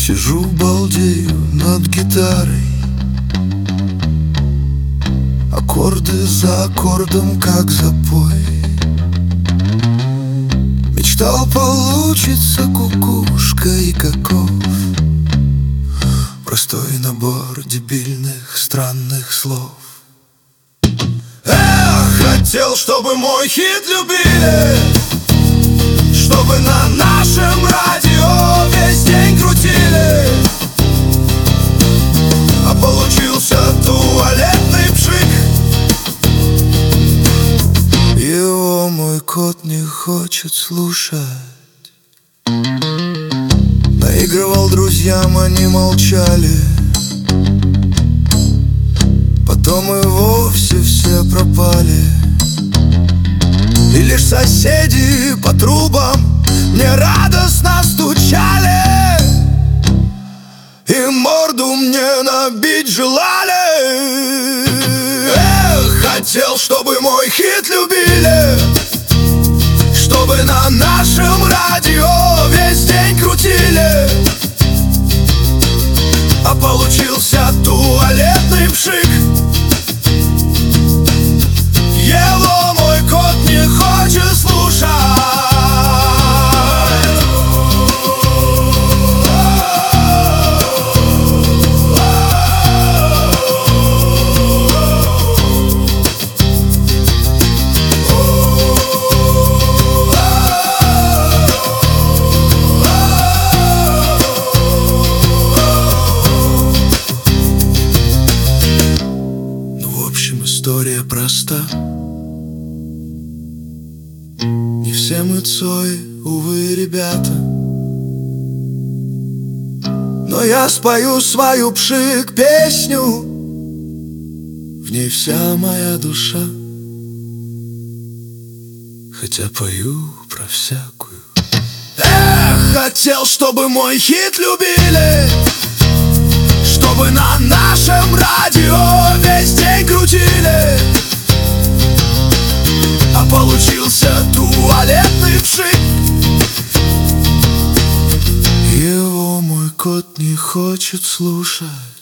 Сижу, балдею над гитарой, аккорды за аккордом, как запой. Мечтал, получится кукушка и каков. Простой набор дебильных, странных слов. Хотел, чтобы мой хит любили, чтобы на нашем радио весь день крутили. А получился туалетный пшик. Его мой кот не хочет слушать. Наигрывал друзьям, они молчали. Потом и вовсе все пропали. И лишь соседи по трубам мне радостно стучали и морду мне набить желали. Хотел, чтобы мой хит любили, чтобы на нашем радио весь день крутили. А получился туалетный пшик. Его мой кот не хочет слушать. История проста. Не все мы Цой, увы, ребята. Но я спою свою пшик-песню, в ней вся моя душа. Хотя пою про всякую. Хотел, чтобы мой хит любили, чтобы на нашем радио весь день крутили. А получился туалетный пшик. Его мой кот не хочет слушать.